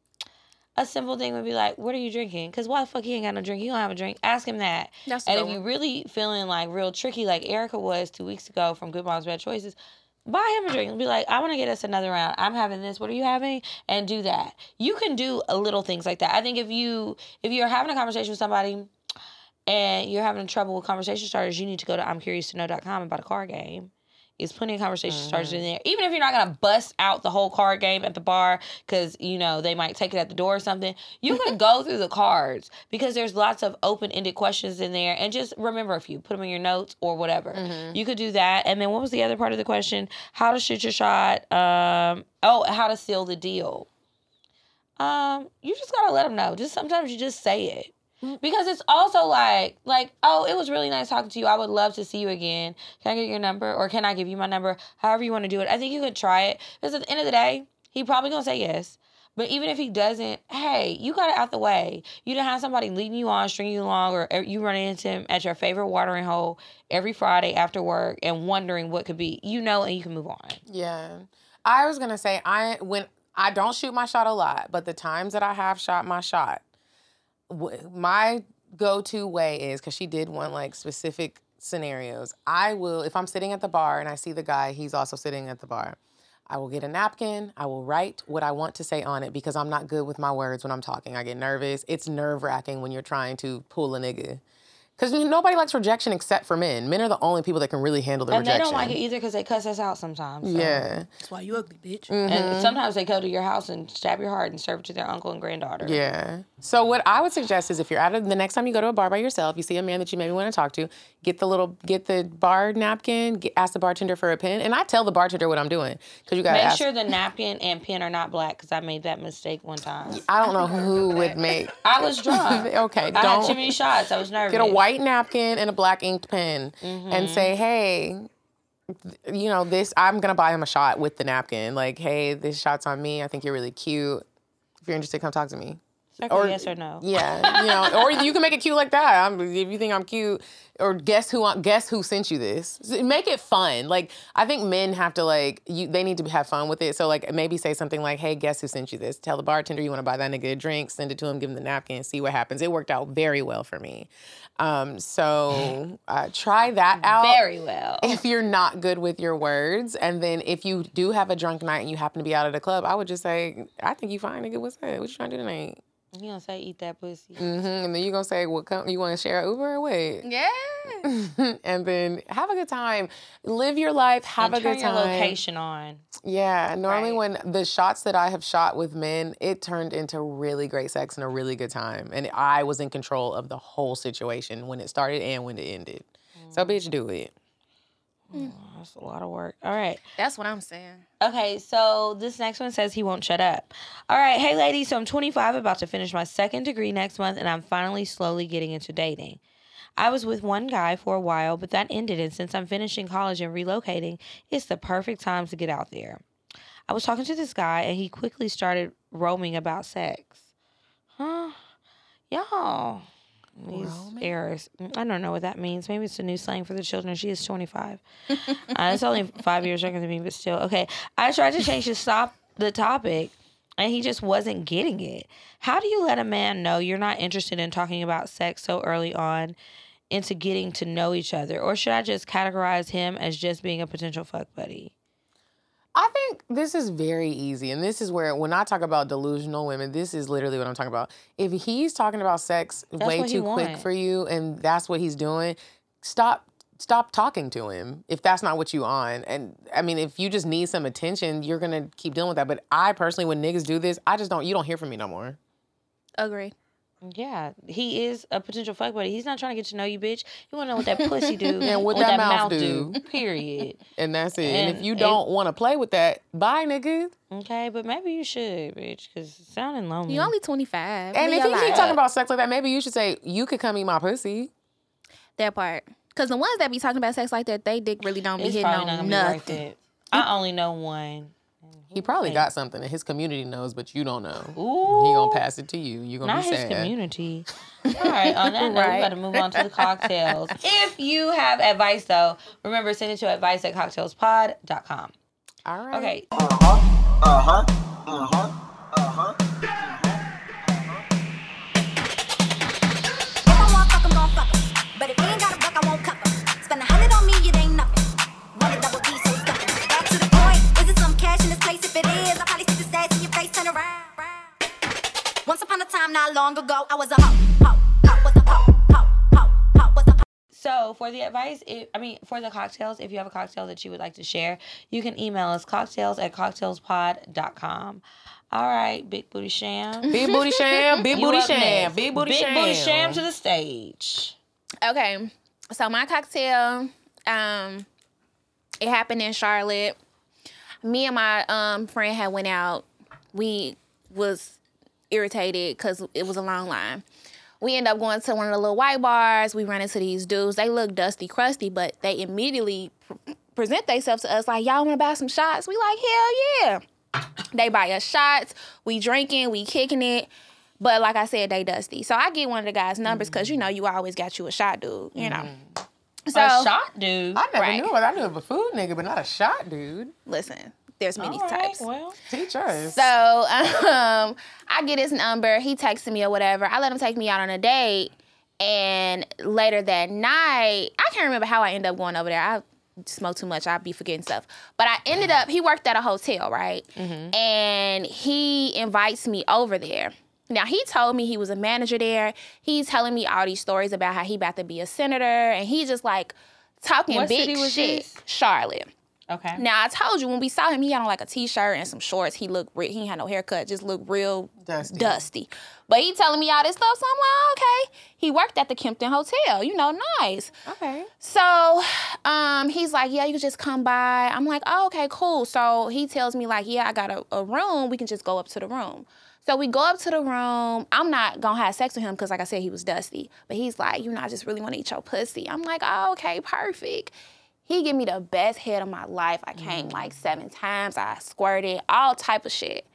a simple thing would be like, what are you drinking? Because why the fuck he ain't got no drink? He don't have a drink. Ask him that. And if you're really feeling like real tricky, like Erica was 2 weeks ago from Good Moms Bad Choices, buy him a drink and be like, I want to get us another round. I'm having this. What are you having? And do that. You can do little things like that. I think if you're having a conversation with somebody and you're having trouble with conversation starters, you need to go to I'mCuriousToKnow.com about a card game. There's plenty of conversation starters in there. Even if you're not going to bust out the whole card game at the bar because, you know, they might take it at the door or something, you can go through the cards because there's lots of open-ended questions in there. And just remember a few. Put them in your notes or whatever. You could do that. And then what was the other part of the question? How to shoot your shot. How to seal the deal. You just got to let them know. Just sometimes you just say it. Because it's also like, oh, it was really nice talking to you. I would love to see you again. Can I get your number? Or can I give you my number? However you want to do it. I think you could try it. Because at the end of the day, he probably going to say yes. But even if he doesn't, hey, you got it out the way. You didn't have somebody leading you on, stringing you along, or you run into him at your favorite watering hole every Friday after work and wondering what could be. You know, and you can move on. Yeah. I was going to say, I don't shoot my shot a lot, but the times that I have shot my shot, my go-to way is, because she did want like specific scenarios, I will, if I'm sitting at the bar and I see the guy, he's also sitting at the bar, I will get a napkin, I will write what I want to say on it, because I'm not good with my words when I'm talking. I get nervous. It's nerve-wracking when you're trying to pull a nigga. Because nobody likes rejection except for men. Men are the only people that can really handle the rejection. And they don't like it either because they cuss us out sometimes. So. Yeah. That's why you ugly, bitch. And sometimes they go to your house and stab your heart and serve it to their uncle and granddaughter. Yeah. So what I would suggest is, if you're the next time you go to a bar by yourself, you see a man that you maybe want to talk to, get the bar napkin, ask the bartender for a pen, and I tell the bartender what I'm doing, because you got to make sure the napkin and pen are not black, because I made that mistake one time. I don't know who would make. I was drunk. Okay, I had too many shots. I was nervous. Get a white napkin and a black inked pen, and say, hey, you know, this, I'm gonna buy him a shot with the napkin. Like, hey, this shot's on me. I think you're really cute. If you're interested, come talk to me. Or yes or no. Yeah, or you can make it cute like that. If you think I'm cute, or guess who sent you this? Make it fun. Like, I think men have to they need to have fun with it. So maybe say something like, "Hey, guess who sent you this?" Tell the bartender you want to buy that nigga a drink. Send it to him. Give him the napkin. See what happens. It worked out very well for me. So try that out. Very well. If you're not good with your words, and then if you do have a drunk night and you happen to be out at a club, I would just say, "I think you fine, nigga. What's up? What you trying to do tonight?" You gonna say eat that pussy. And then you gonna say, "Well, you want to share an Uber or what?" Yeah. And then have a good time. Live your life. Have a good time. Turn your location on. Yeah. Normally when the shots that I have shot with men, it turned into really great sex and a really good time. And I was in control of the whole situation when it started and when it ended. So bitch, do it. That's a lot of work. All right. That's what I'm saying. Okay, so this next one says he won't shut up. All right, hey ladies, so I'm 25, about to finish my second degree next month, and I'm finally slowly getting into dating. I was with one guy for a while, but that ended, and since I'm finishing college and relocating, it's the perfect time to get out there. I was talking to this guy, and he quickly started roaming about sex. Huh? Y'all. These errors. I don't know what that means. Maybe it's a new slang for the children. She is 25. It's only 5 years younger than me, but still. Okay. I tried to change the topic, and he just wasn't getting it. How do you let a man know you're not interested in talking about sex so early on into getting to know each other? Or should I just categorize him as just being a potential fuck buddy? I think this is very easy. And this is where, when I talk about delusional women, this is literally what I'm talking about. If he's talking about sex way too quick for you and that's what he's doing, stop talking to him if that's not what you on. And I mean, if you just need some attention, you're going to keep dealing with that. But I personally, when niggas do this, you don't hear from me no more. Agree. Yeah, he is a potential fuck buddy. He's not trying to get to know you, bitch. You want to know what that pussy do and what that mouth do. Period. And that's it. And if you don't want to play with that, bye, nigga. Okay, but maybe you should, bitch, because it's sounding lonely. You're only 25. And if he keep talking about sex like that, maybe you should say, you could come eat my pussy. That part. Because the ones that be talking about sex like that, they dick really don't be hitting on nothing. I only know one. He probably got something that his community knows, but you don't know. Ooh. He gonna pass it to you. You gonna be sad. Not his community. All right, on that note, we gotta move on to the cocktails. If you have advice, though, remember, send it to advice@cocktailspod.com. All right. Okay. But if you ain't got a buck, I won't cup 'em. Spend 100 on me, it ain't nothing. Run a double D, so stuck 'em. Back to the point. Is it some cash in this place? If it is, I'll probably stick the stats in your face, turn around. Once upon a time, not long ago, I was a hoe. So for the advice, for the cocktails, if you have a cocktail that you would like to share, you can email us cocktails@cocktailspod.com. All right, Big Booty Sham. Big Booty Sham. Big Booty Sham. Big Booty Sham. Big Booty Sham to the stage. Okay, so my cocktail, it happened in Charlotte. Me and my friend had went out. We was irritated because it was a long line. We end up going to one of the little white bars. We run into these dudes. They look dusty, crusty, but they immediately present themselves to us like, y'all want to buy some shots? We like, hell yeah. They buy us shots. We drinking, we kicking it. But like I said, they dusty. So I get one of the guys' numbers because, you know, you always got you a shot dude, you know. So, a shot dude? I never knew it. I knew of a food nigga, but not a shot dude. Listen, there's many types. Well, teach us. So I get his number. He texted me or whatever. I let him take me out on a date. And later that night, I can't remember how I ended up going over there. I smoke too much. I'd be forgetting stuff. But I ended up, he worked at a hotel, right? Mm-hmm. And he invites me over there. Now, he told me he was a manager there. He's telling me all these stories about how he about to be a senator. And he just like talking big shit. Charlotte. Okay. Now, I told you, when we saw him, he had on like a T-shirt and some shorts. He ain't had no haircut, just looked real dusty. But he telling me all this stuff, so I'm like, okay. He worked at the Kimpton Hotel, you know, nice. Okay. So he's like, yeah, you can just come by. I'm like, oh, okay, cool. So he tells me like, yeah, I got a room. We can just go up to the room. So we go up to the room. I'm not going to have sex with him because, like I said, he was dusty. But he's like, you know, I just really want to eat your pussy. I'm like, oh, okay, perfect. He gave me the best head of my life. I came like 7 times. I squirted, all type of shit.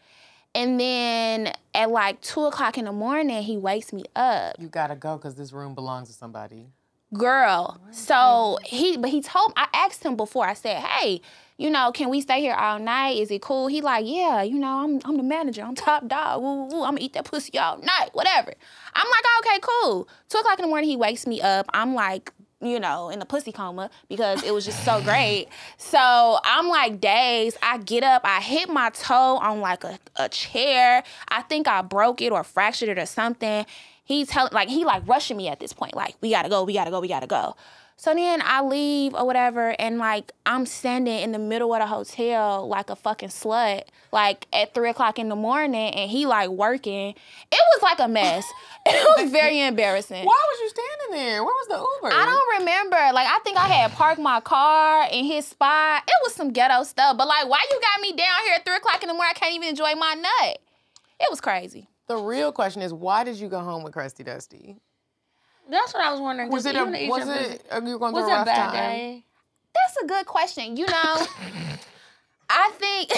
And then at like 2 o'clock in the morning, he wakes me up. You gotta go because this room belongs to somebody. Girl. So he told, I asked him before, I said, hey, you know, can we stay here all night? Is it cool? He like, yeah, you know, I'm the manager. I'm top dog. Woo, woo, woo. I'm gonna eat that pussy all night, whatever. I'm like, okay, cool. 2 o'clock in the morning, he wakes me up. I'm like, you know, in a pussy coma because it was just so great. So I'm like dazed. I get up, I hit my toe on like a chair. I think I broke it or fractured it or something. He rushing me at this point. Like, we gotta go. So then I leave or whatever, and like I'm standing in the middle of the hotel like a fucking slut, like at 3 o'clock in the morning, and he like working. It was like a mess. It was very embarrassing. Why was you standing there? Where was the Uber? I don't remember. Like, I think I had parked my car in his spot. It was some ghetto stuff. But like, why you got me down here at 3 o'clock in the morning? I can't even enjoy my nut. It was crazy. The real question is, why did you go home with Crusty Dusty? That's what I was wondering. Was it a rough bad time? day? That's a good question. You know, I think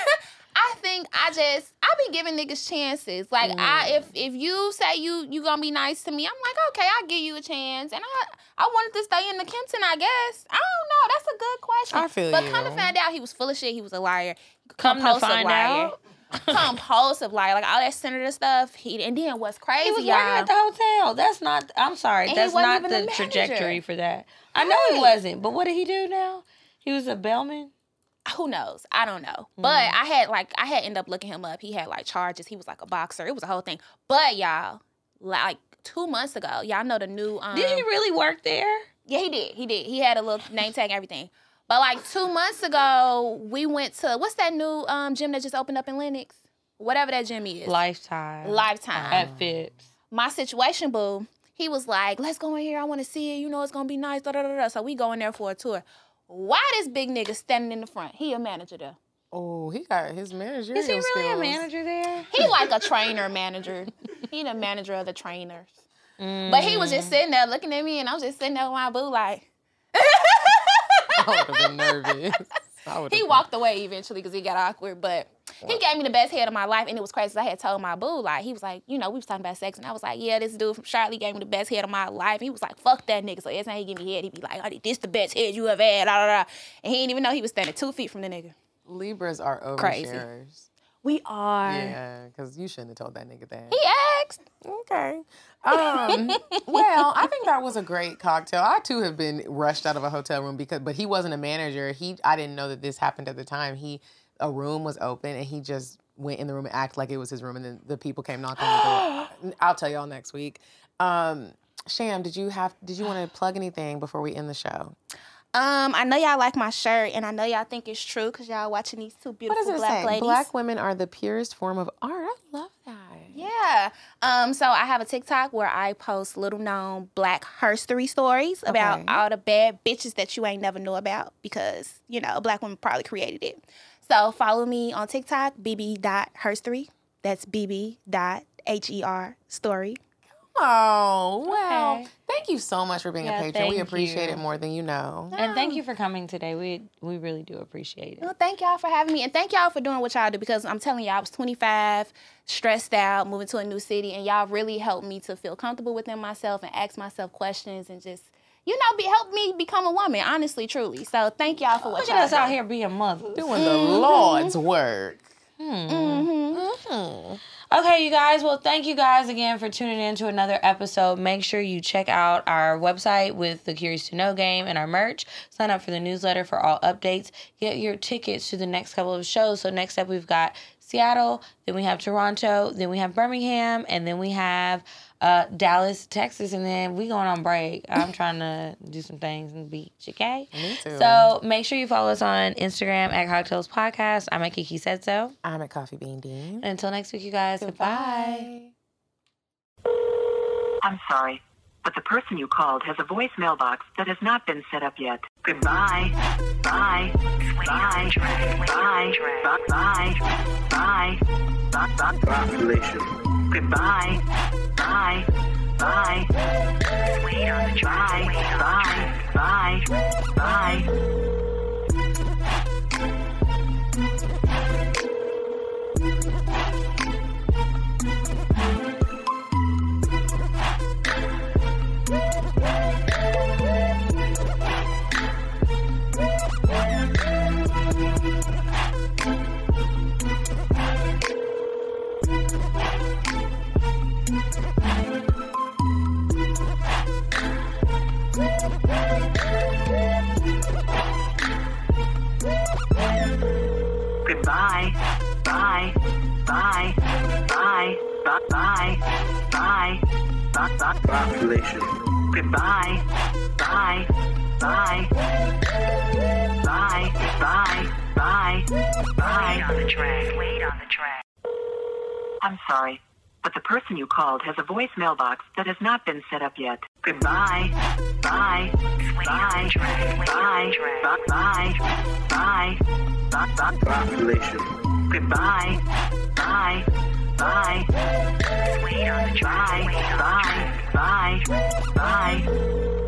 I be giving niggas chances. Like, if you say you gonna be nice to me, I'm like, okay, I'll give you a chance. And I wanted to stay in the Kempton, I guess. I don't know. That's a good question. I feel But you. kind of found out he was full of shit. He was a liar. Come to find out. Compulsive liar. Like, all that senator stuff. And then what's crazy, He was y'all. working at the hotel. That's not, I'm sorry, And that's he wasn't not even the the trajectory manager. for that. I know he wasn't, but what did he do now? He was a bellman? Who knows? I don't know. But I had ended up looking him up. He had like charges. He was like a boxer. It was a whole thing. But y'all, like 2 months ago, y'all know the new Did he really work there? Yeah, he did. He had a little name tag and everything. But like 2 months ago, we went to, what's that new gym that just opened up in Lenox? Whatever that gym is. Lifetime. Lifetime. At Phipps. My situation, boo, he was like, let's go in here. I want to see it. You know it's going to be nice. Da, da, da, da. So we go in there for a tour. Why this big nigga standing in the front? He a manager there. Oh, he got his managerial Is he really a skills. manager there? He like a trainer manager. He the manager of the trainers. But he was just sitting there looking at me, and I was just sitting there with my boo like. I would have been nervous. He walked away eventually because he got awkward, but he gave me the best head of my life, and it was crazy. I had told my boo, like, he was like, you know, we was talking about sex, and I was like, yeah, this dude from Charlotte gave me the best head of my life. He was like, fuck that nigga. So every time he give me head, he be like, oh, this the best head you ever had, da, da, da. And he didn't even know he was standing 2 feet from the nigga. Libras are oversharers. Crazy. We are. Yeah, because you shouldn't have told that nigga that. He asked. Okay. Well, I think that was a great cocktail. I too have been rushed out of a hotel room but he wasn't a manager. I didn't know that this happened at the time. A room was open and he just went in the room and acted like it was his room, and then the people came knocking on the door. I'll tell y'all next week. Sham, did you want to plug anything before we end the show? I know y'all like my shirt, and I know y'all think it's true because y'all watching these two beautiful black ladies. Black women are the purest form of art. I love that. Yeah. So I have a TikTok where I post little known black herstory stories about all the bad bitches that you ain't never knew about because, you know, a black woman probably created it. So follow me on TikTok, bb.herstory. That's bb.her story. Oh, well, thank you so much for being a patron. We appreciate you. it more than you know. And thank you for coming today. We really do appreciate it. Well, thank y'all for having me, and thank y'all for doing what y'all do, because I'm telling y'all, I was 25, stressed out, moving to a new city, and y'all really helped me to feel comfortable within myself and ask myself questions and just, you know, help me become a woman, honestly, truly. So thank y'all for what Look y'all at us do. out here being mothers. Doing the Lord's work. Okay, you guys. Well, thank you guys again for tuning in to another episode. Make sure you check out our website with the Curious to Know game and our merch. Sign up for the newsletter for all updates. Get your tickets to the next couple of shows. So next up, we've got Seattle, then we have Toronto, then we have Birmingham, and then we have Dallas, Texas, and then we going on break. I'm trying to do some things in the beach, okay? Me too. So make sure you follow us on Instagram at Cocktails Podcast. I'm at Kiki Said So. I'm at Coffee Bean Dean. And until next week, you guys, goodbye. I'm sorry, but the person you called has a voicemail box that has not been set up yet. Goodbye. Bye. Bye. Bye. Bye. Bye. Bye. Population. Goodbye. Bye. Bye. Wait on the drive. Bye. Bye. Bye. Goodbye. Bye. Bye. Bye. Bye. Bye. Bye. Population. Goodbye. Bye. Bye. Bye. Bye. Bye. Bye. Wait on the track. Wait on the track. I'm sorry, but the person you called has a voicemail box that has not been set up yet. Goodbye. Bye. Bye. Bye. Bye. Bye. Bye. Population. Goodbye. Bye. Bye. Wait on the track. Bye. Bye. Bye. Bye.